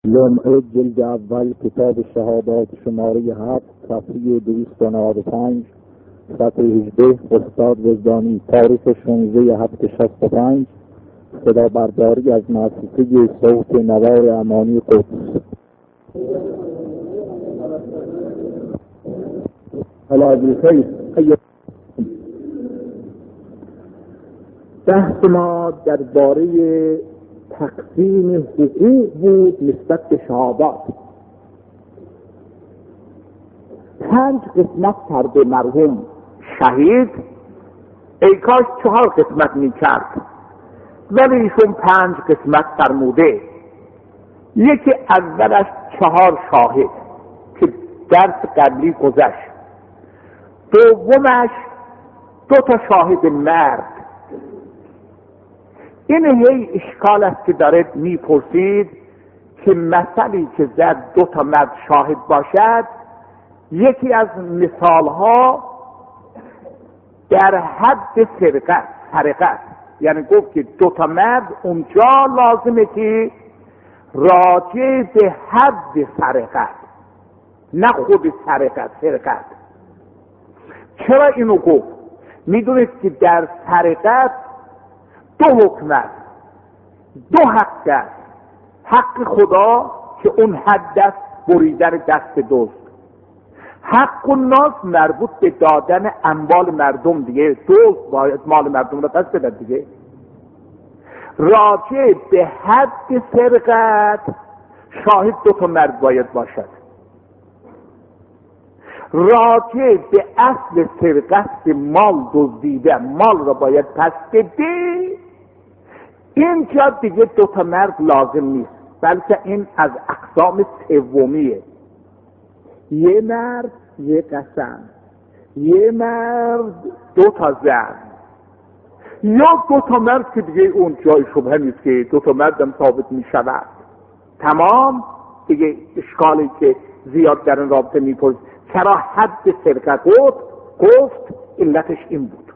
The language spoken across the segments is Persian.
لمعه جلد اول کتاب شهادات شماره 7 صفحه 295 سطر 18 استاد وجدانی تاریخ 16/7/65 صدا برداری از مؤسسه صوت نوار امانی قدس. بحث ما درباره تقسیم حقوق بود نسبت به شهادات. 5 قسمت کرده مرحوم شهید، ای کاش 4 قسمت میکرد، ولی ایشون 5 قسمت فرموده. یکی اولش 4 شاهد که درس قبلی گذشت، دومش 2 شاهد مرد. این هی اشکال است که داره میپرسید که مثلی که زد 2 مرد شاهد باشد، یکی از مثالها در حد سرقت، یعنی گفت که 2 مرد اونجا لازمه که راجع به حد سرقت، نه خود سرقت. چرا اینو گفت؟ میدونید که در سرقت 2 حکم است، 2 حق است. حق خدا که اون حد است بریدن دست دزد، حق الناس مربوط به دادن اموال مردم دیگه، دزد باید مال مردم رو پس بدن دیگه. راجع به حد سرقت شاهد 2 مرد باید باشد. راجع به اصل سرقت مال دزدیده، مال رو باید پس بده، اینجا دیگه 2 مرد لازم نیست، بلکه این از اقسام سومیه. یه مرد، یه قسم، یه مرد، 2 زن، یا 2 مرد که دیگه اون جای شبهه نیست که 2 مرد هم ثابت می شود. تمام دیگه. اشکالی که زیاد در این رابطه می پرسید چرا حد سرقت گفت علتش این بود،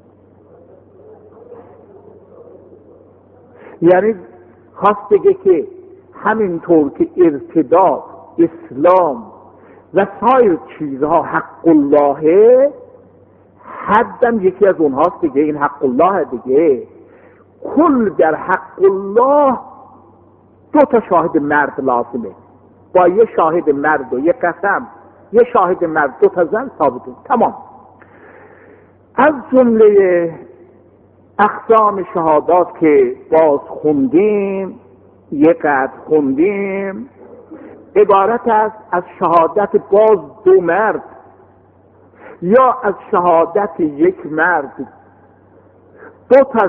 یعنی خواست بگه که همینطور که ارتداد، اسلام و سایر چیزها حق اللهه، حدم یکی از اونهاست دیگه. این حق الله دیگه. کل در حق الله 2 شاهد مرد لازمه، با یه شاهد مرد و یه قسم، یه شاهد مرد 2 زن ثابته. تمام. از جمله اقسام شهادات که باز خوندیم، عبارت است از شهادت باز 2 مرد، یا از شهادت 1 مرد 2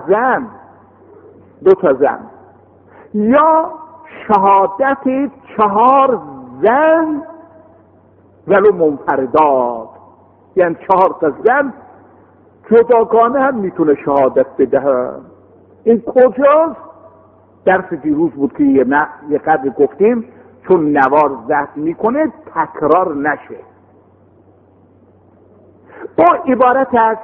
زن، یا شهادت 4 زن ولو منفردات، یعنی 4 زن جداگانه هم میتونه شهادت بده. این کجاست؟ درس دیروز بود که یه قدر گفتیم، چون نوار ضبط میکنه تکرار نشه. با عبارت از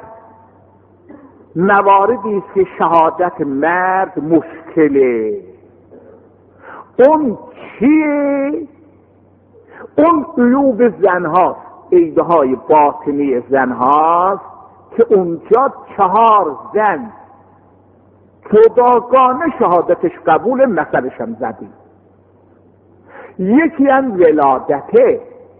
مواردی است که شهادت مرد مشکله. اون چیه؟ اون عیوب زنهاست، عیبهای باطنی زنهاست که اونجا 4 زن جداگانه شهادتش قبول، مثلش هم زدیم. یکی هم ولادته،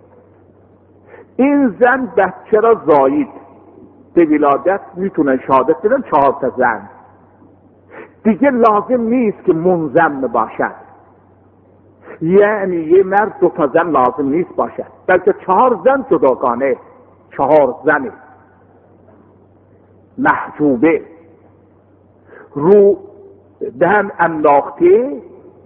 این زن بچه را زایید، به ولادت میتونن شهادت بدن 4 زن، دیگه لازم نیست که منضم باشد، یعنی یه مرد 2 زن لازم نیست باشد، بلکه 4 زن جداگانه، 4 زنه محجوبه، رو دهن انداخته،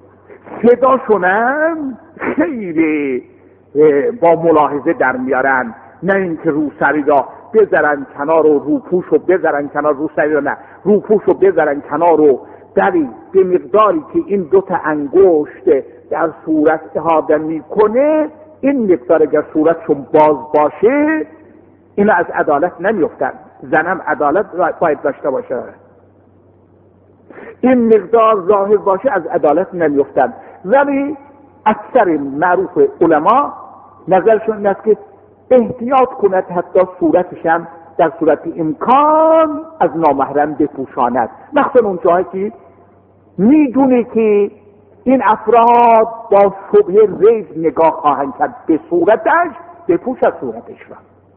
صداشونم خیلی با ملاحظه در میارن، نه اینکه رو سری را بذارن کنار و روپوش رو بذارن کنار، رو سری را نه، روپوش رو بذارن کنار و دلی به مقداری که این 2 انگشت در صورت احاطه میکنه، این مقدار اگر صورتشون باز باشه اینا از عدالت نمیفتن. زنم عدالت باید داشته باشه، این مقدار ظاهر باشه از عدالت نمیفتن. ولی اکثر معروف علما نظرشون این است که احتیاط کند حتی صورتشم در صورت امکان از نامحرم بپوشاند، مخصوصا اون جایی که میدونه که این افراد با شبهه ریز نگاه خواهند کرد به صورتش، بپوشد صورتش را.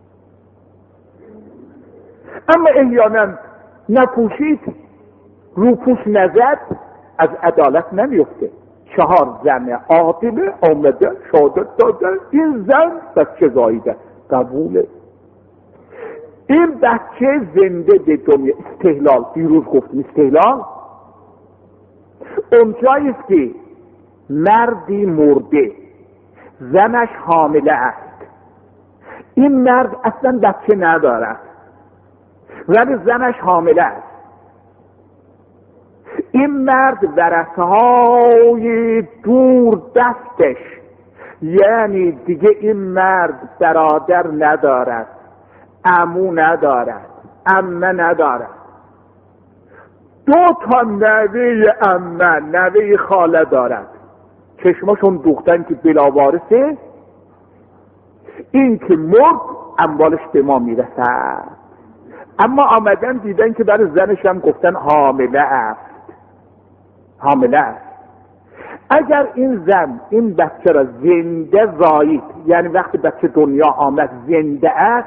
اما احیانا نپوشید، روپوش نزد، از عدالت نمیفته. 4 زن عاقله آمده شهادت داده این زن بچه زاییده، قبوله. این بچه زنده به دنیا، استحلال، دیروز گفتیم استحلال اونجاییست که مردی مرده، زنش حامله است، این مرد اصلا بچه ندارد ولی زنش حامله است. این مرد ورثه‌های دور دستش، یعنی دیگه این مرد برادر ندارد، عمو ندارد، عمه ندارد، 2 تا نوه عمه، نوه خاله دارد، چشماشون دوختن که بلاوارثه، این که مرد اموالش به ما میرسد. اما آمدن دیدن که برای زنش هم گفتن حامله است، حامله است. اگر این زن این بچه را زنده زایید، یعنی وقتی بچه دنیا آمد زنده است،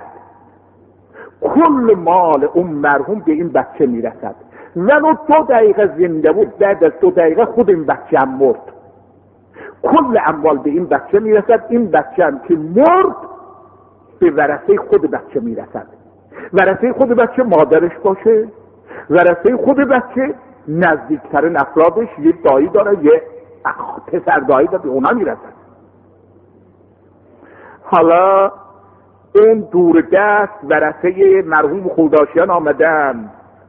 کل مال اون مرحوم به این بچه میرسد. ولو 2 دقیقه زنده بود، بعد از 2 دقیقه خود این بچه هم مرد، کل اموال به این بچه میرسد. این بچه هم که مرد به ورثه خود بچه میرسد. ورثه خود بچه مادرش باشه، ورثه خود بچه نزدیکترین افرادش، یه دایی داره، یه پسر دایی داره، به اونا میرسد. حالا اون دور دست ورثه مرحوم خوداشیان آمدن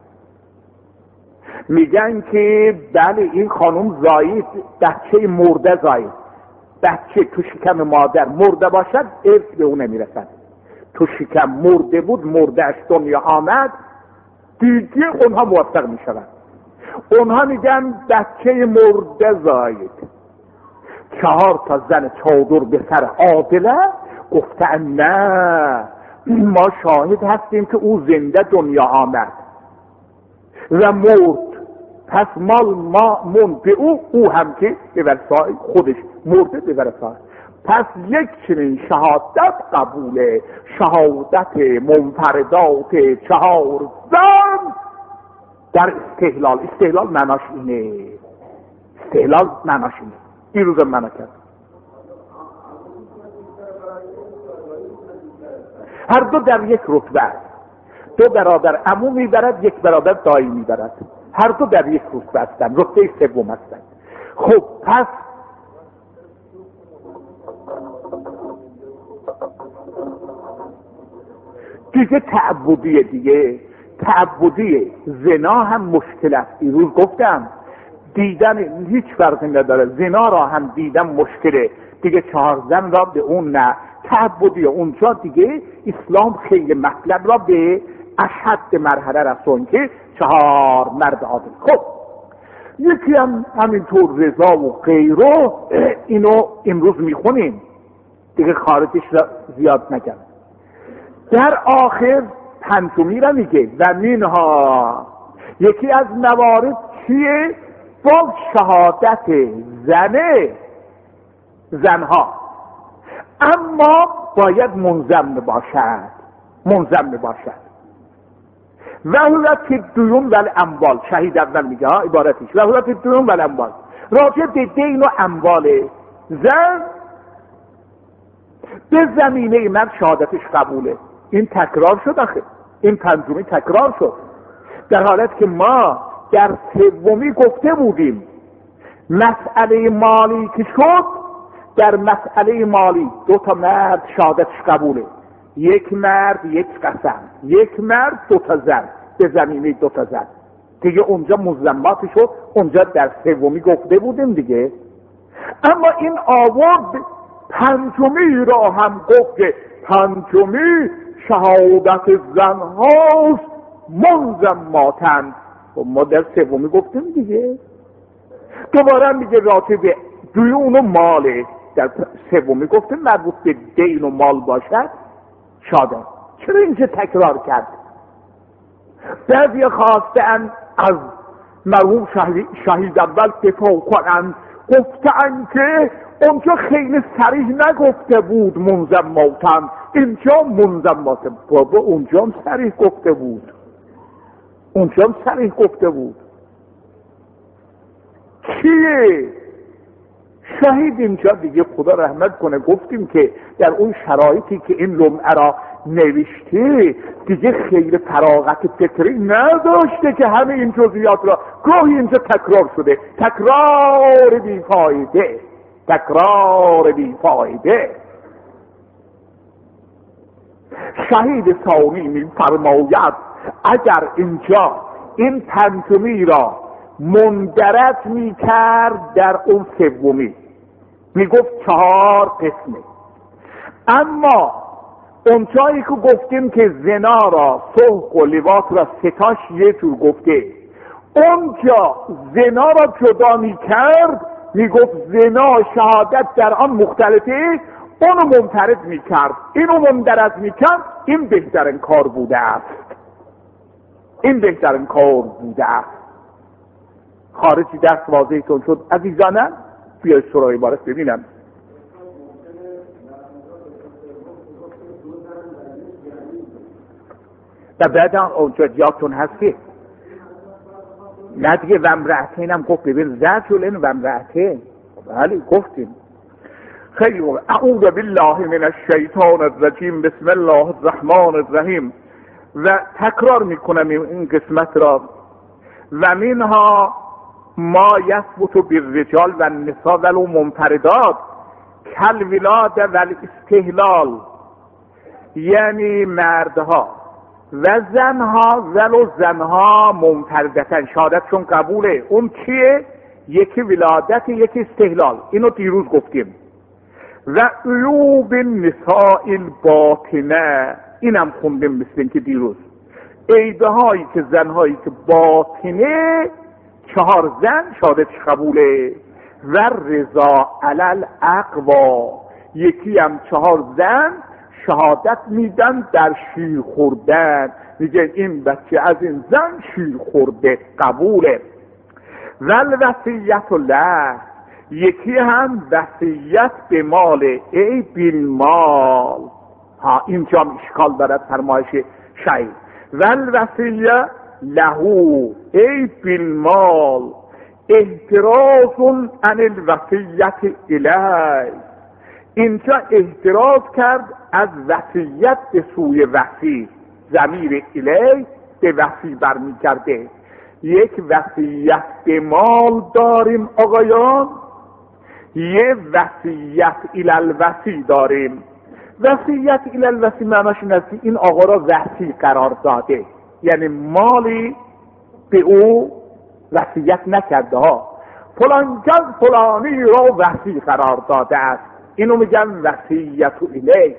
میگن که بله این خانم زایید، بچه مرده زایید، بچه تو شکم مادر مرده باشد ارث به اون نمیرسد. تو شکم مرده بود، مردهش دنیا آمد، دیگه اونها موفق میشوند. اونها میگن بچه مرده زایید. 4 تا زن چادر به سر عادله گفتن نه، ما شاهد هستیم که او زنده دنیا آمد و مرد، پس مال ما من به او هم که به ورثه خودش مرده به ورثه. پس یک چنین شهادت قبوله، شهادت منفردات 4 زن در استحلال. استحلال معناش اینه، استحلال معناش اینه. این روز معنا کرد هر دو در یک رتبه است. 2 برادر عمو میبرد، 1 برادر دایی میبرد، هر دو در یک رتبه هستند، رتبه 3 هستند. خب پس دیگه تعبدی زنا هم مشکل است. این روز گفتم دیدن هیچ فرقی نداره، زنا را هم دیدن مشکله دیگه. 4 زن را به اون نه، تعبدی اونجا دیگه اسلام خیلی مطلب را به اشد مرحله رسون که 4 مرد عادل. خب یکی هم همینطور رضا و غیره، اینو امروز میخونیم دیگه، خارجش را زیاد نگم. در آخر 5می را میگه و منها، یکی از موارد چیه؟ با شهادت زنها، اما باید منضم باشد. و حولت دیون و الاموال، شهید اول میگه ها عبارتش، و حولت دیون و الاموال، راجع به دین و اموال زن به زمینه من شهادتش قبوله. این تکرار شد آخه، این 5می تکرار شد، در حالت که ما در 3 گفته بودیم مسئله مالی که شد، در مسئله مالی 2 تا مرد شهادتش قبوله، 1 مرد 1 قسم، 1 مرد 2 تا زن، به زمینه 2 تا زن دیگه. اونجا مزمات شد، اونجا در 3 گفته بودیم دیگه. اما این آورد 5می را هم گفت که 5می شهادت زن هاست منضماتن. و ما در 3 گفتیم دیگه. دوباره میگه راجع به دیون و ماله. در سومی گفته مربوط به دین و مال باشد شاده. چرا اینجا تکرار کرد؟ بعضی خواستن از مرحوم شهید اول دفاع کنند، گفتن که اونجا خیلی صریح نگفته بود منضماتن، اینجا منضمات. بابا اونجا هم صریح گفته بود، اونجا هم صریح گفته بود. کیه شهید اینجا؟ دیگه خدا رحمت کنه، گفتیم که در اون شرایطی که این لمعه را نوشته دیگه خیلی فراغت فکری نداشته که همه این جزئیات را، گاهی اینجا تکرار شده، تکرار بیفایده، تکرار بیفایده. شهید ثانی می‌فرماید اگر اینجا این پنجمی را مندرج می‌کرد در اون سومی، میگفت 4 قسمه، اما اون جایی که گفتیم که زنا را، سحق و لواط را ستاش یه جور گفته، اونجا زنا را جدا می‌کرد، میگفت زنا شهادت در آن مختلفه، اونو منفرد می‌کرد، اینو مندرج می‌کرد. این بهترین کار بوده است، این بهترین کار بوده است. خارجی دست واضحتون شد عزیزانم؟ بیای سراغ عبارت ببینم. و بعد اونجا یادتون هست که نه دیگه ومرأتین هم گفت، ببین زجلن ومرأتین، بله گفتیم. خیلی خوب. اعوذ بالله من الشیطان الرجیم، بسم الله الرحمن الرحیم. و تکرار میکنم این قسمت را. و منها ما یثبت بالرجال و النساء ولو منفردات کالولاد و الاستحلال، یعنی مردها و زنها ولو زنها منفردتن، شهادتشون قبوله. اون چیه؟ یکی ولادت، یکی استحلال. اینو دیروز گفتیم. و عیوب النساء الباطنه، اینم خوندیم مثل این که دیروز. عیبه هایی که زنهایی که باطنه، 4 زن شهادتش قبوله. و رضا علی الاقوا، یکی هم 4 زن شهادت میدن در شیر خوردن، میگن این بچه از این زن شیر خورده، قبوله. و الوصیت له، یکی هم وصیت به مال، ای بالمال. ها اینجا اشکال دارد فرمایش شیء. و الوصیت له ای بالمال احتراز عن الوصیت الیه، اینجا احتراز کرد از وصیت به سوی وصی، ضمیر الیه به وصی برمیگرده. یک وصیت به مال داریم آقایان، یه وصیت الی الوصی داریم. وصیت الی الوصی معناش اینه که این آقا را وصی قرار داده، یعنی مالی به او وصیت نکرده ها، فلان کس فلانی را وصی قرار داده است، اینو میگن وصیت الیه.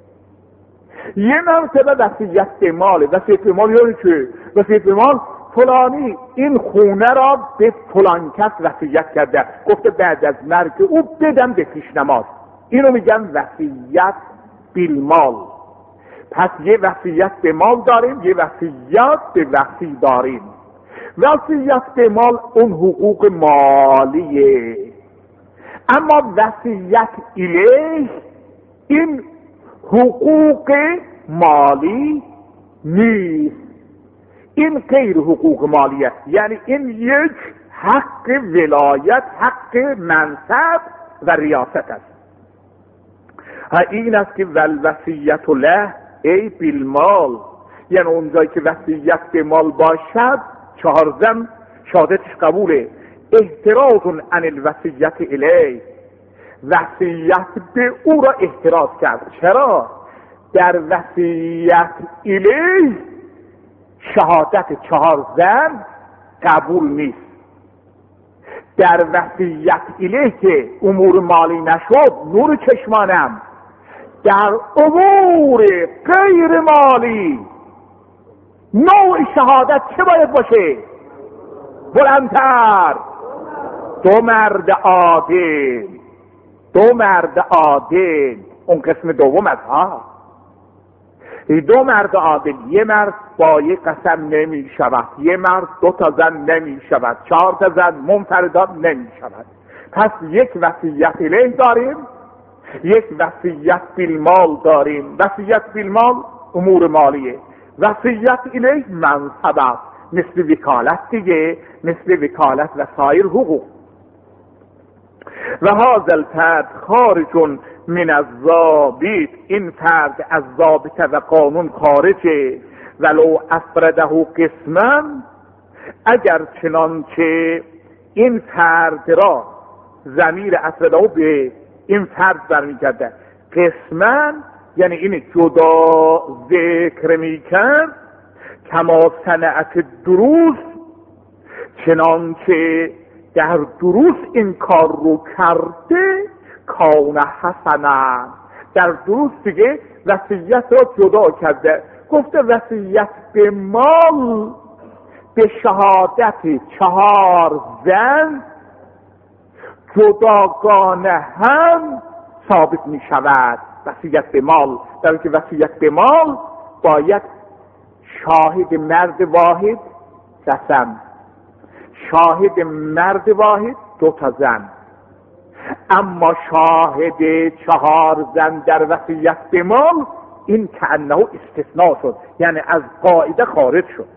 یه مرتبه وصیت به مال. وصیت به مال یعنی چه؟ وصیت به مال فلانی این خونه را به فلان کس وصیت کرده، گفته بعد از مرگ او بدم به پیشنماز، اینو میگن وصیت بالمال. پس یه وصیت به مال داریم، یه وصیت به وصی داریم. وصیت به مال اون حقوق مالیه، اما وصیت الیه این حقوق مالی نیست، این غیر حقوق مالیه، یعنی این یک حق ولایت، حق منصب و ریاست است. این است که والوصیت له ای بالمال، یعنی اونجایی که وصیت به مال باشد 4 زن شهادتش قبوله. احتراز عن الوصیت الیه، وصیت به او را احتراز کرد. چرا؟ در وصیت الیه شهادت 4 زن قبول نیست. در وصیت الیه که امور مالی نشد، نور چشمانم، در امور غیر مالی نوع شهادت چه باید باشه؟ بلندتر. دو مرد عادل، اون قسم دوم از ها، دو مرد عادل، یه مرد با یک قسم نمی شود، یه مرد 2 تا زن نمی شود، 4 تا زن منفردان نمی شود. پس یک وصیت الیه داریم، یک وصیت بالمال داریم. وصیت بالمال امور مالیه، وصیت الیه منصب است، مثل وکالت دیگه، مثل وکالت و سایر حقوق. و هذا الفرد خارج من الضابط، این فرد از ضابطه و قانون خارجه. ولو افرده قسما، اگر چنانچه این فرد را ضمیر افرده به این فرد برمیگرده، قسما یعنی این جدا ذکر میکرد، کما صنعت دروس، چنانچه در دروس این کار رو کرده، کان حسنا، در دروس دیگه وصیت را جدا کرده، گفته وصیت به مال به شهادت 4 زن جداگانه هم ثابت می شود. وصیت به مال، در اینکه وصیت به مال باید شاهد مرد واحد قسم، شاهد مرد واحد 2 تا زن، اما شاهد 4 زن در وصیت به مال این کأنه استثناء شد، یعنی از قاعده خارج شد.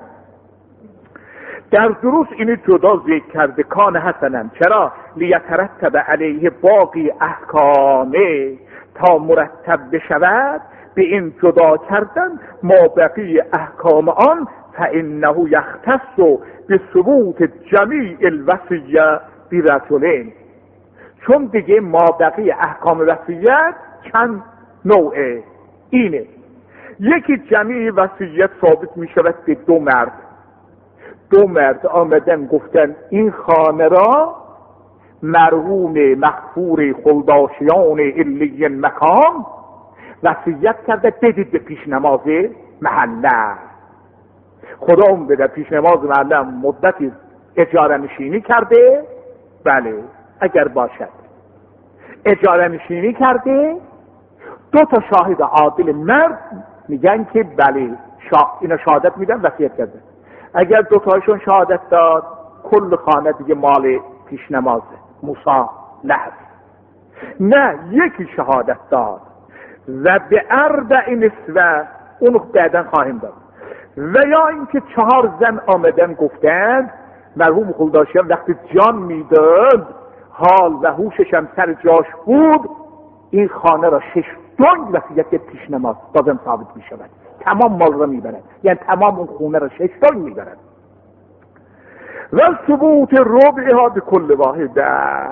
در دروس اینی جدا ذکر کرده، کان حسنا، چرا؟ لیترتب علیه باقی احکامه، تا مرتب بشود به این جدا کردن ما بقی احکام آن، فانه یختص بثبوت جمیع الوصیه برجلین، چون دیگه ما بقی احکام وصیت چند نوعه، اینه یکی جمیع وصیت ثابت می شود به 2 مرد. 2 مرد آمدن گفتن این خانه را مرحوم مغفور خلداشیان علی مکان وصیت کرده بدید به پیش نماز محله. خدا اون بده پیش نماز محله مدتی اجاره نشینی کرده، بله اگر باشد اجاره نشینی کرده، 2 تا شاهد عادل مرد میگن که بله اینا شهادت میدن وصیت کرده. اگر 2 تاشون شهادت داد، کل خانه دیگه مال پیش نمازه، موسا لحظ. نه یکی شهادت داد و به 4 نسوه، اونو بعدن خواهیم داد. و یا اینکه 4 زن آمدن گفتند مرحوم خلداشیان وقتی جان میداد حال و هوشش هم سر جاش بود، این خانه را 6 دنگ وصیت پیش نماز بازم ثابت می شود، تمام مال را میبرد، یعنی تمام اون خونه را 6 دنگ میبرد. و ثبوت ربعها به کل واحده،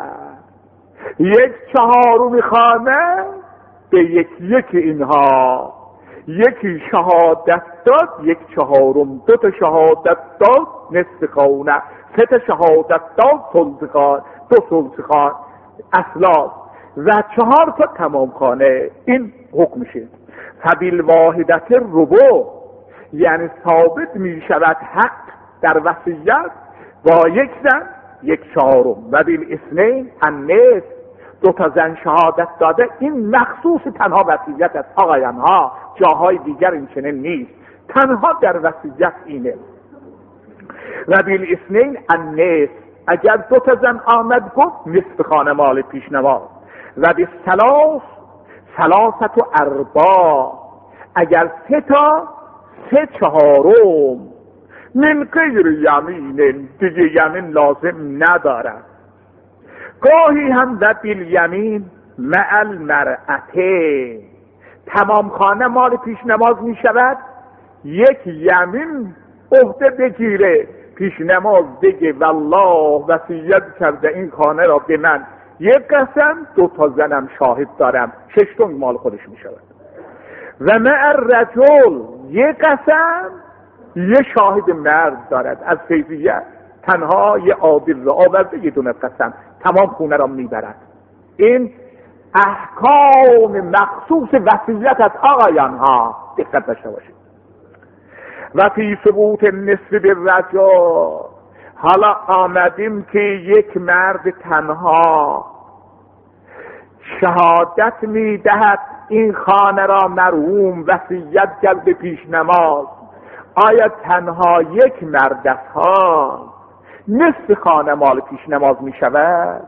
1/4 خانه به یکی اینها، یکی شهادت داد 1/4، 2 تا شهادت داد نصف خانه، 3 تا شهادت داد ثلث خانه، 2 ثلث خانه اصلاح و 4 تا تمام خانه. این حکم شد. فبالواحدت ربع، یعنی ثابت می شود حق در وصیت با 1 زن 1/4 و بالاثنین النصف، 2 تا زن شهادت داده. این مخصوص تنها وصیت است آقایان ها، جاهای دیگر این چنین نیست، تنها در وصیت اینه. و بالاثنین النصف، اگر 2 تا زن آمد گفت نصف خانه مال پیشنماز. و بالثلاث 3 اگر 3 تا 3/4 من غیر یمین، دیگه یمین لازم ندارد. گاهی هم و بالیمین مع المرأته، تمام خانه مال پیش نماز می شود، 1 یمین عهده بگیره، پیش نماز بگه والله وصیت کرده این خانه را به من، 1 قسم 2 تا زنم شاهد دارم، 6 دنگ مال خودش می شود. و مع الرجل 1 قسم 1 شاهد مرد دارد، از فیضیت تنها 1 عادل را آورده 1 دونه قسم، تمام خونه را میبرد. این احکام مخصوص وصیت از آقایان ها، دقت داشته باشید. و فی ثبوت نصف بالرجل، حالا آمدیم که یک مرد تنها شهادت میدهد این خانه را مرحوم وصیت کرد به پیش نماز. آیا تنها یک مرد است ها نصف خانه مال پیش نماز می شود؟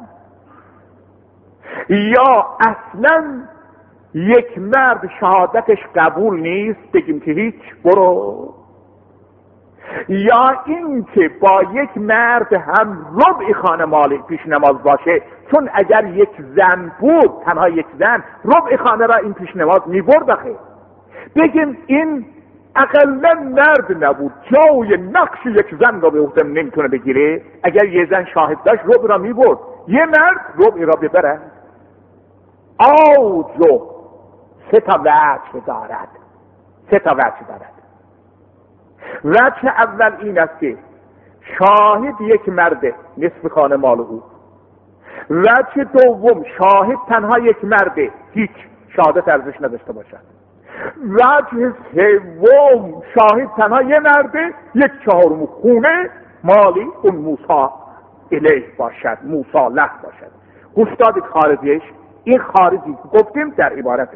یا اصلا یک مرد شهادتش قبول نیست بگیم که هیچ برو؟ یا این که با یک مرد هم ربع خانه مال پیش نماز باشه، چون اگر یک زن بود تنها یک زن ربع خانه را این پیش نماز می برد. بگیم این اقلا مرد نبود جای نقش یک زن را به عهده نمیتونه بگیره، اگر یه زن شاهد داشت ربع را می برد، یه مرد ربع را ببره. آوجو سه تا وجه دارد. وجه اول این است که شاهد یک مرده نصف خانه مال او. وجه دوم شاهد تنها یک مرده هیچ شهادت ارزش نداشته باشد. وجه سوم شاهد تنها یک مرده یک چهارم خونه مالی اون موسی الیه باشد، موسی له باشد. گوش دادید خارجیش؟ این خارجی گفتیم در عبارته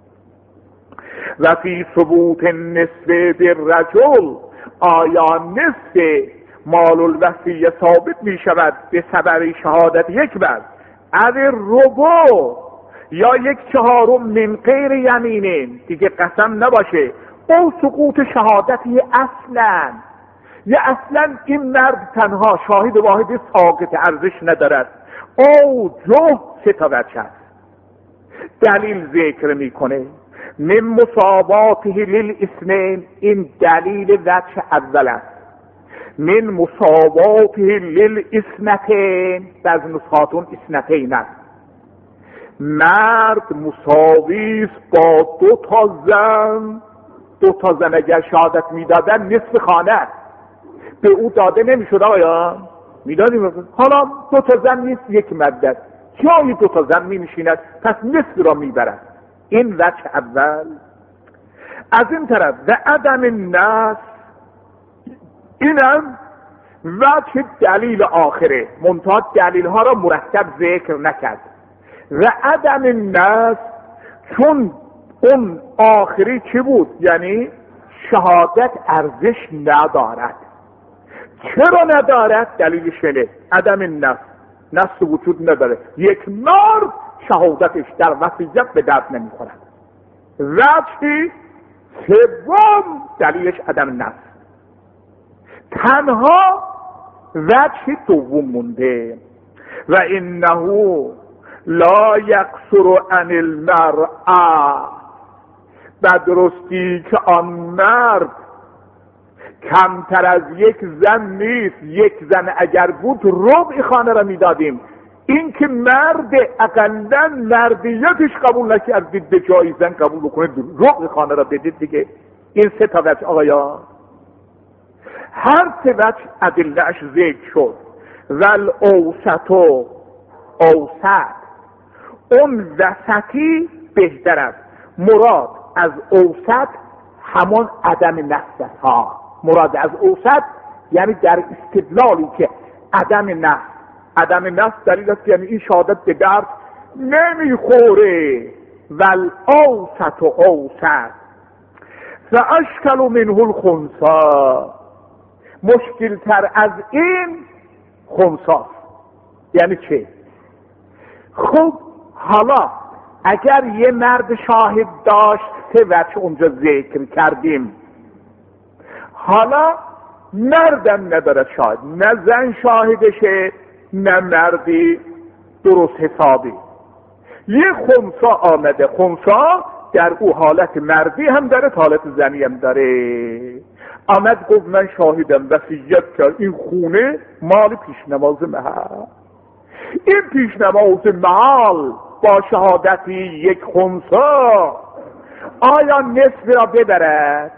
و فی ثبوت نصف بالرجل، آیا نصف مال الوصیه ثابت می شود به سبب شهادت یک مرد، از ربع یا یک چهارم من غیر یمینین دیگه قسم نباشه، او سقوط شهادتی اصلا یا اصلا این مرد تنها شاهد واحد ساقط ارزش ندارد. او جو سه تا وجه دلیل ذکر میکنه. من مساواته للاثنین، این دلیل وجه اول است. من مساواته للاثنتین، بعض نسخاتون اثنتین است. مرد مساویست با دو تا زن اگر شهادت میدادن نصف خانه به او داده نمیشد. آیا میدادیم؟ حالا دو تا زن نیست یک مرد، جای دو تا زن میشیند پس نصف را میبرد. این وجه اول. از این طرف و عدم النص، اینم وجه دلیل آخره، منتها دلیل ها را مرتب ذکر نکرد. و عدم النص چون اون آخری چی بود؟ یعنی شهادت ارزش ندارد. چرا ندارد؟ دلیلش اینه عدم النص، نص وجود نداره. یک مرد شهادتش در وصیت به درد نمیخورد. وجه سوم دلیلش عدم النص. تنها وجه دوم مونده و انه لا یقصر عن المرأة، بدرستی که آن مرد کمتر از یک زن نیست. یک زن اگر بود ربع خانه را میدادیم. این که مرد اقلا مردیتش قبول نکردید به جای زن قبول بکنید ربع خانه را بدید دیگه. این سه تا وجه آقایان، هر سه وجه ادله‌اش ذکر شد. ول اوسط و اوسط، اون وسطی بهتر است. مراد از اوسط همون عدم نص است ها. مراد از اوسط یعنی در استدلالی که عدم نص دلیل است، یعنی این شهادت به درد نمیخوره. ول اوسط و اوسط و اشکل منه الخنثی، مشکل تر از این خنثاست. یعنی چه؟ خب حالا اگر یه مرد شاهد داشت سه وجه اونجا ذکر کردیم، حالا مردم ندارد شاهد، نه زن شاهدشه نه مردی درست حسابی. یه خنثی آمده، خنثی در او حالت مردی هم داره حالت زنی هم داره. آمد گفت من شاهدم وصیت کرد این خونه مال پیش نماز محل. این پیش نماز محل با شهادتی یک خنثی آیا نصف را ببرد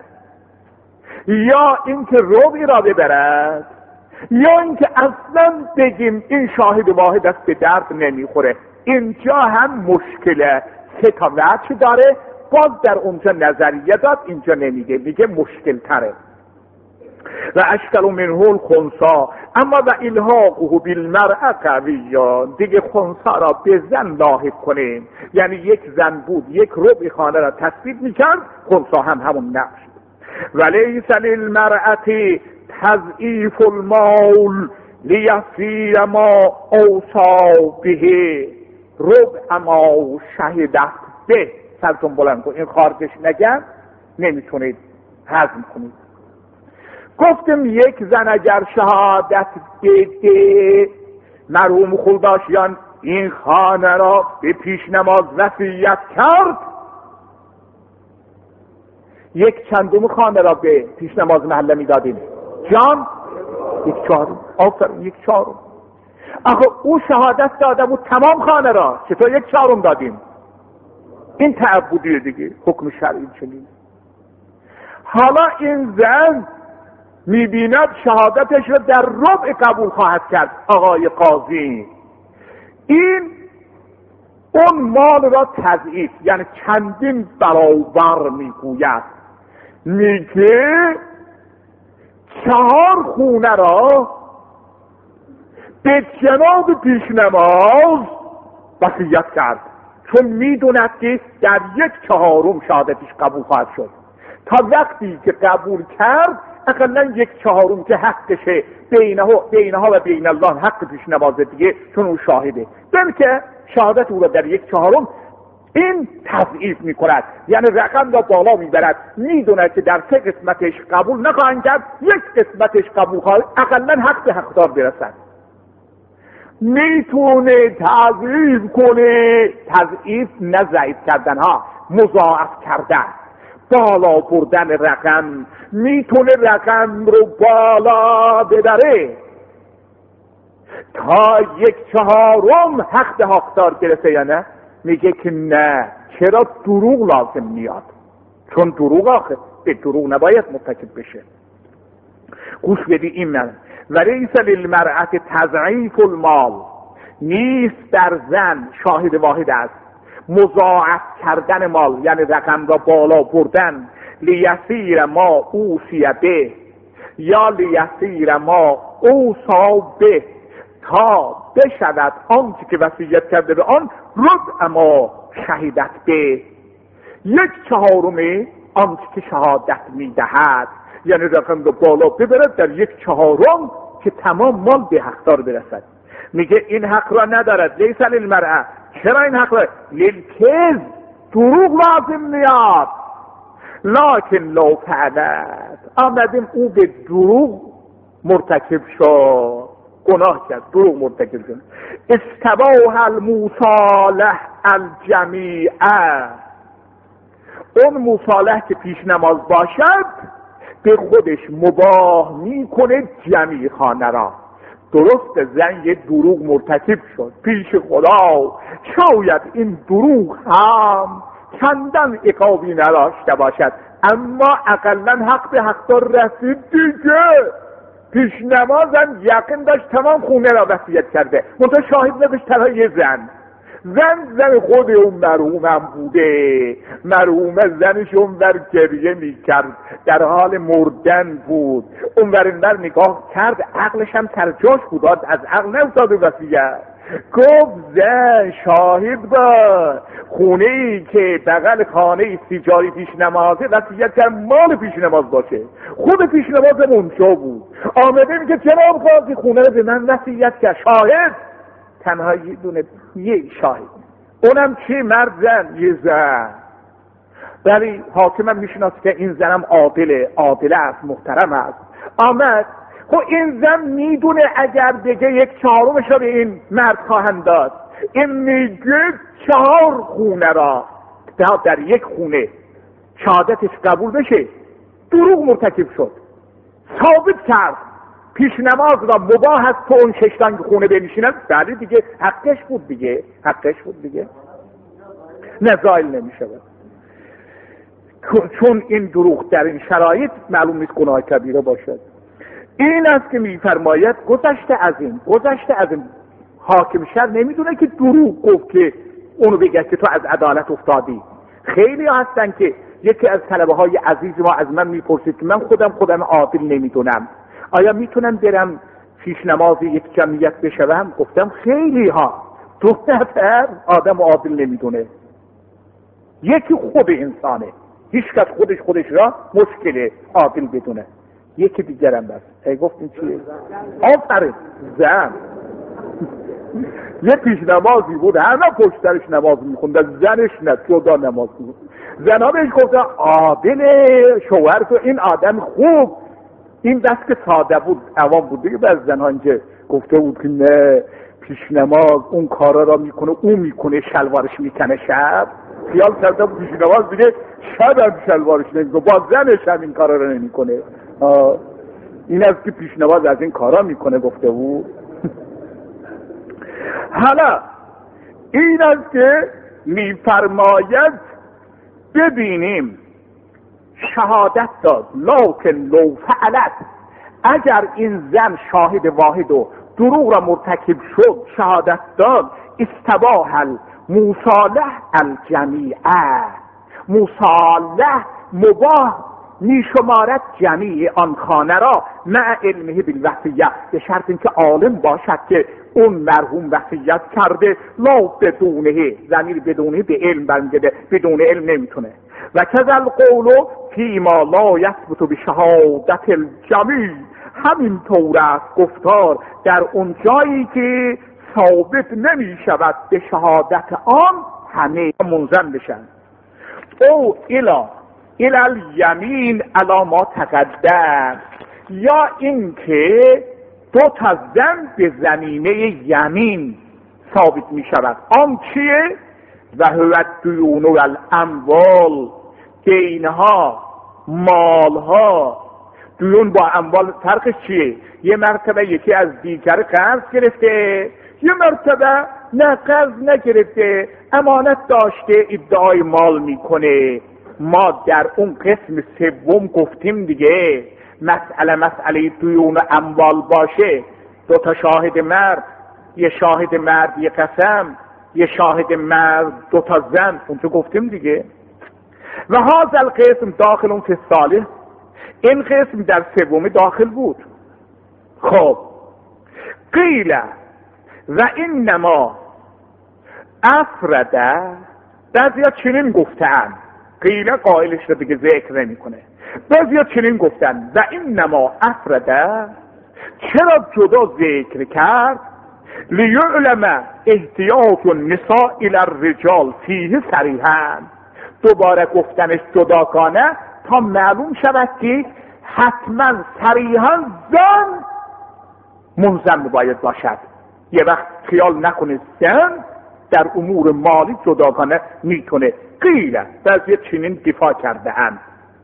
یا اینکه ربعی را ببرد یا اینکه اصلا بگیم این شاهد واحد است به درد نمیخوره؟ اینجا هم مشکله، سه تا وجه داره. باز در اونجا نظریه داد، اینجا نمیگه، میگه مشکل تره. و اشکل منه الخنثی اما و الحاقه بالمرأة قوی، دیگه خنثی را به زن لاحق کنیم، یعنی یک زن بود یک ربع خانه را تصویب میکرد، خنثی هم همون نقش. ولیس للمرأة تضعیف المال لیفی ما اوصا به ربع ما شهدت به. سرتون بلند کن، این خارجش نگم نمیتونید هضم کنید. گفتم یک زن اگر شهادت بده، مرحوم خودداشتیان این خانه را به پیش نماز وصیت کرد، یک چندم خانه را به پیش نماز محله میدادیم جان؟ یک چهارم. آفرین، یک چهارم. آخه او شهادت داده بود تمام خانه را، چطور یک چهارم دادیم؟ این تعبدیه دیگه، حکم شرعی چنین. حالا این زن میبیند شهادتش را در ربع قبول خواهد کرد. آقای قاضی این اون مال را تضعیف، یعنی چندین برابر میگوید، میگه 4 خونه را به جناب پیش نماز وصیت کرد، چون میدوند که در 1/4 شهادتش قبول خواهد شد. تا وقتی که قبول کرد اقلا 1/4 که حقشه بینها و بین الله، حق پیش نماز دیگه، چون اون شاهده، بلکه شهادت او را در 1/4 این تضعیف میکند، یعنی رقم را بالا میبرد. میدوند که در 3 قسمتش قبول نخواهند کرد، 1 قسمتش قبول خواهد، اقلا حق به حقدار برسد. میتونه تضعیف کنه، تضعیف نه ضعیف کردن ها، مضاعف کردن، بالا بردن رقم. میتونه رقم رو بالا ببره تا 1/4 حق به حقدار برسه یا نه؟ میگه که نه. چرا؟ دروغ لازم میاد، چون دروغ آخه به دروغ نباید مرتکب بشه. گوش بدی این من ولیس للمرأة تضعیف المال، نیست در زن، شاهد واحد است، مضاعف کردن مال، یعنی رقم را بالا بردن. لیسیر ما اوصی به یا لیسیر ما اوصا به، تا بشود آنچه که وصیت کرده به آن ربع ما شهادت به، 1/4 آنچه که شهادت میدهد، یعنی رقم رو بالا ببرد در 1/4 که تمام مال به حقدار برسد. میگه این حق را ندارد. لیس للمرأة، چرا این حق را؟ للکذب، دروغ لازم میاد. لکن لو فعلت، آمدیم او به دروغ مرتکب شد، گناه کرد، دروغ مرتکب شد. استباح المصالح الجمیعه، اون مصالح که پیش نماز باشد به خودش مباح میکنه جمعی خانه را. درست زن یه دروغ مرتکب شد پیش خدا، شاید این دروغ هم چندان عقابی نداشته باشد، اما اقلا حق به حقدار رسید دیگه. پیش نمازم یقین داشت تمام خونه را وصیت کرده، منتها شاهد نداشت، تنها یه زن خود اون مرحومم بوده. مرحوم زنش اونور گریه میکرد، در حال مردن بود، اونور اینور نگاه کرد، عقلش هم سر جاش بود، از عقل نفتاد وصیت. گفت زن شاهد با، خونه ای که بغل خانه تجاری پیش نمازه وصیت کرد مال پیش نماز باشه، خود پیش نماز اونجا بود. آمده میگه جناب قاضی خونه رو به من وصیت کرد، شاهد تنها یه دونه، یه شاهد، اونم چی؟ مرد زن، یه زن. ولی حاکمم میشناسه که این زنم عادله است، محترم است. آمد، خب این زن میدونه اگر بگه 1/4 به این مرد خواهند داد، این میگه 4 خونه را در 1 خونه شهادتش قبول بشه، دروغ مرتکب شد، ثابت کرد پیش نماز را مباح است تو اون 6 تا خونه بنشینند. بله دیگه حقش بود دیگه، نزایل نمیشه بود. چون این دروغ در این شرایط معلوم نیست گناه کبیره باشد. این است که میفرماید گذشته از این حاکم شر نمیدونه که دروغ گفت که اونو بگه که تو از عدالت افتادی. خیلی هستن که یکی از طلبه های عزیز ما از من میپرسید که من خودم عادل نمیدونم، آیا میتونم برم پیش نماز یک جمعیت بشوم؟ گفتم خیلی ها، 2 نفر آدم عادل نمیدونه. یکی خود انسانه، هیچ کس خودش را مشکل عادل بدونه. یکی دیگرم بس. گفتیم چیه؟ آفرین، زن. یه پیش نمازی بود، همه پشترش نماز میخوندن، زنش نه، جدا نماز میخوند. زنها بهش گفتن عادل، شوهر تو این آدم خوب. این دست که ساده بود، عوام بود دیگه. بعض زنها اینجا گفته بود که نه، پیش نماز اون کارا را میکنه، اون میکنه، شلوارش میکنه شب. خیال کرده بود پیش نماز دیگه شب هم شلوارش نمیکنه، با زنش هم این کارا را نمیکنه. این است که پیش نماز از این کارا میکنه، گفته بود. حالا این است که میفرماید ببینیم شهادت داد، لکن لو فعلت، اگر این زن شاهد واحد و دروغ را مرتکب شد، شهادت داد، استباح المصالح الجمیعه، مصالح مباح می شمارد جمیع آن خانه را مع علمه بالوصیه، به شرط اینکه عالم باشد که اون مرحوم وصیت کرده. لا بدونه، ضمیر بدونه به علم برمیگرده، بدون علم نمیتونه. و کذل قول فیما لا یثبت بشهادت الجمیع، همین طور است گفتار در اون جایی که ثابت نمی شود به شهادت آن همه منظم بشن. او الیمین علی ما تقدم، یا اینکه 2 تا زن به زمینه یمین ثابت می شود. آن چیه؟ و هو الدیون و الاموال، دینها، مالها. دیون با اموال فرقش چیه؟ یه مرتبه یکی از دیگر قرض گرفته، یه مرتبه نه قرض نگرفته، امانت داشته، ادعای مال میکنه. ما در اون قسم سوم گفتیم دیگه، مسئله دیون و اموال باشه، 2 تا شاهد مرد، یه شاهد مرد یه قسم، یه شاهد مرد 2 تا زن، اون تو گفتیم دیگه. و هذا القسم داخل فی الصالح، این قسم در سوم داخل بود. خب قیل و انما افرده، بعضیا چنین گفتن، قیل قائلش رو دیگه ذکر نمی کنه، بعضیا چنین گفتن و انما افرده، چرا جدا ذکر کرد؟ لیعلم احتیاج النساء الى الرجال فیه صریحا، دوباره گفتنش جداگانه تا معلوم شود که حتما صریحا زن منظم باید باشد. یه وقت خیال نکنه زن در امور مالی جداگانه میتونه. قیل بعضی چنین دفاع کرده اند.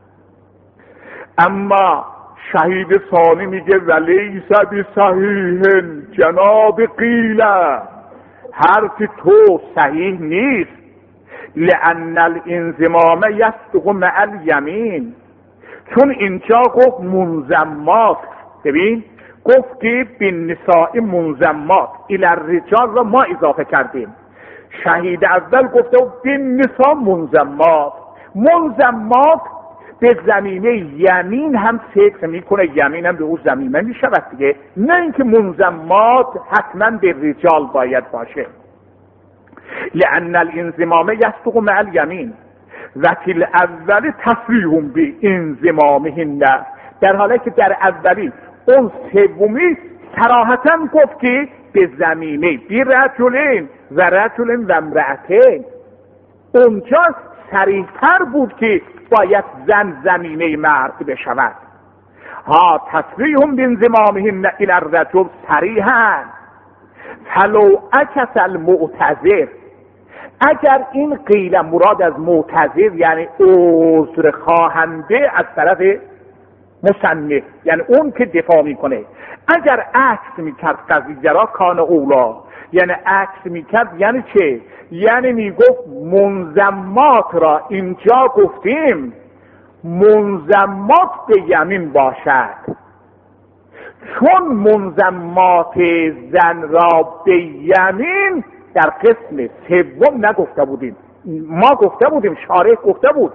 اما شهید ثانی میگه ولیس بصحیح جناب قیل، حرف تو صحیح نیست. لان الانضمام یصدق مع الیمین، چون اینجا گفت منضمات، ببین گفت که بالنساء منضمات الی الرجال را ما اضافه کردیم. شهید اول گفته بالنساء منضمات، منضمات به زمینه یمین هم فکر میکنه، یمین هم به اون زمینه میشود دیگه، نه اینکه منضمات حتما به رجال باید باشه. لان الانضمام یصدق مع الیمین و فی الاول تصریح به انضمامهن، در حالی که در اولی اون سومی صراحتا گفت که به زمینه بی رجلین و رجلین و امرأتین، اونجا صریح‌تر بود که باید زن زمینه مرد بشود. ها تصریح بانضمامهن الی الرجل صریحا، فلو عکس المعتذر، اگر این قیل مراد از معتذر یعنی عذر خواهنده از طرف مصنف، یعنی اون که دفاع میکنه، اگر عکس میکرد قضیه را کان اولا، یعنی عکس میکرد یعنی چه؟ یعنی میگفت منضمات را اینجا گفتیم منضمات به یمین باشد، چون منضمات زن را به یمین در قسم سوم نگفته بودیم. ما گفته بودیم، شارح گفته بود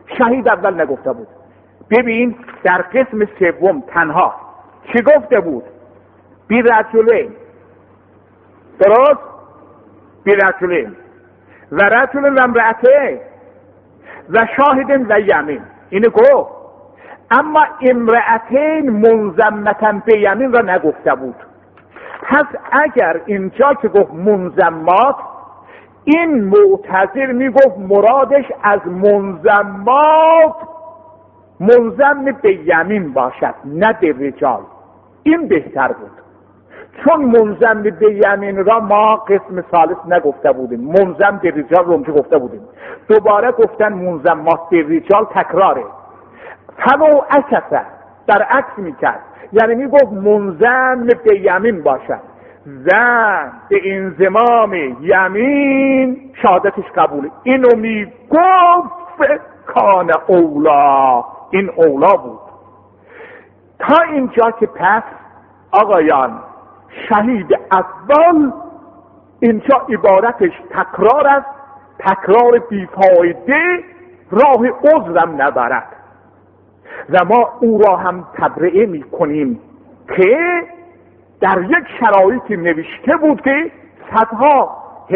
شهید اول نگفته بود. ببین در قسم سوم تنها چی گفته بود؟ برجلین، درست؟ برجلین و رجل و امرأته و شاهد و یمین، اینو گفت. اما امرأتین منضمتن به یمین را نگفته بود. پس اگر اینجا که گفت منضمات، این معتزل میگفت مرادش از منضمات منضم به یمین باشد، نه به رجال. این بهتر بود، چون منضم به یمین را ما قسم ثالث نگفته بودیم، منضم به رجال رو اونجا گفته بودیم. دوباره گفتن منضمات به رجال تکراره. فلو عکسه، برعکس میکرد، یعنی میگفت منضم به یمین باشد، زن به انضمام یمین شهادتش قبوله. اینو میگفت کان اولا، این اولا بود. تا اینجا که پس آقایان شهید اول اینجا عبارتش تکرار است، تکرار بیفایده، راه عذرم ندارد و ما او را هم تبرئه می کنیم که در یک شرایطی نوشته بود که صدها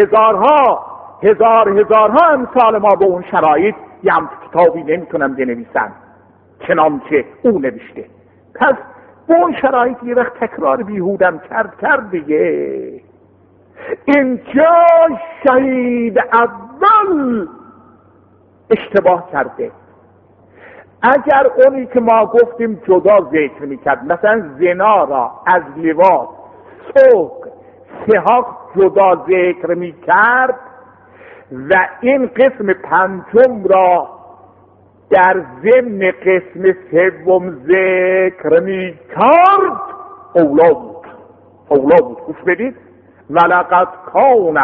هزارها امثال ما به اون شرایط یه کتابی نمیتونم بنویسن چنانچه او نوشته. پس به اون شرایط یه وقت تکرار بیهودم کرد دیگه. اینجا شهید اول اشتباه کرده. اگر اونی که ما گفتیم جدا ذکر میکرد، مثلا زنا را از لواط، سوق، سحاق جدا ذکر میکرد و این قسم پنجم را در ضمن قسم سوم ذکر میکرد، اولا بود. گوش بدید. ولقد کان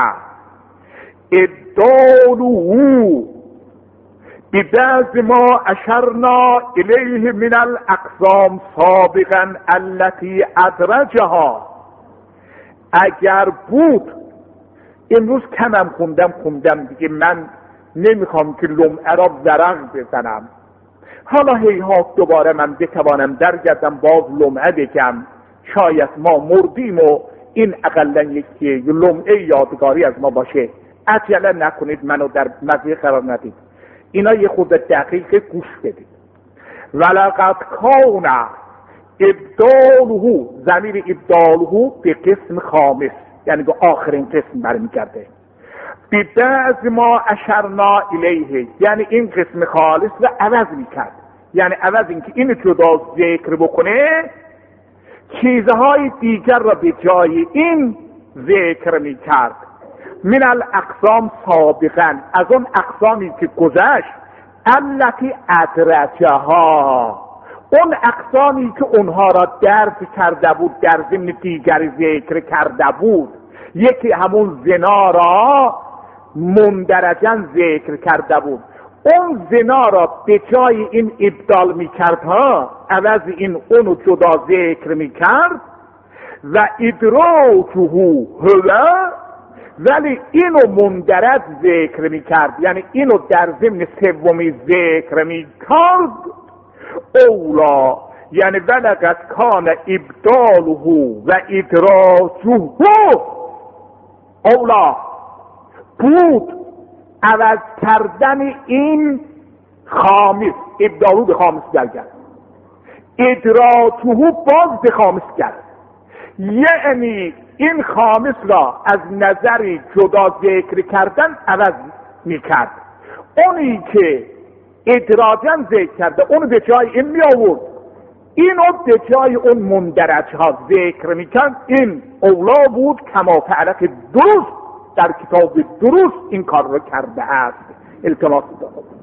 ابداله ببعض ما اشرنا الیه من الاقسام سابقا التي ادرجها. اگر بود، امروز کمم خوندم دیگه، من نمیخوام که لمعه را ورق بزنم. حالا هیهات دوباره من بتوانم درگردم باز لمعه بگم، شاید ما مردیم و این اقلا یکی لمعه یادگاری از ما باشه. عجله نکنید، منو در مزیه قرار ندید، اینا یه خود دقیق گوش بدید. ولقد کان ابداله، ضمیر ابداله به قسم خامس، یعنی به آخرین قسم برمیگرده. بی بعض ما اشرنا الیه، یعنی این قسم خالص رو عوض میکرد، یعنی عوض اینکه اینو جدا ذکر بکنه چیزهای دیگر را به جای این ذکر میکرد. من الاقسام سابقا، از اون اقسامی که گذشت، التي ادرجها، اون اقسامی که اونها را درج کرده بود، در ضمن دیگری ذکر کرده بود. یکی همون زنا را مندرجا ذکر کرده بود، اون زنا را به جای این ابدال میکرد ها، عوض این اونو جدا ذکر میکرد. و ادراجه هو، ولی اینو مندرج ذکر میکرد، یعنی اینو در ضمن سومی ذکر میکرد. اولا، یعنی ولقد کان ابداله و ادراجه اولا بود، عوض کردن این خامس، ابدالو به خامس درگرد، ادراجه باز به خامس کرد، یعنی این خامس را از نظری جدا ذکر کردن عوض میکرد. اونی که ادراجن ذکر کرده اونو به جای این می آورد، اینو به جای اون مندرج ها ذکر میکرد. این اولا بود، کما فعلت درست در کتاب درست این کار رو کرده است. التماس دارم.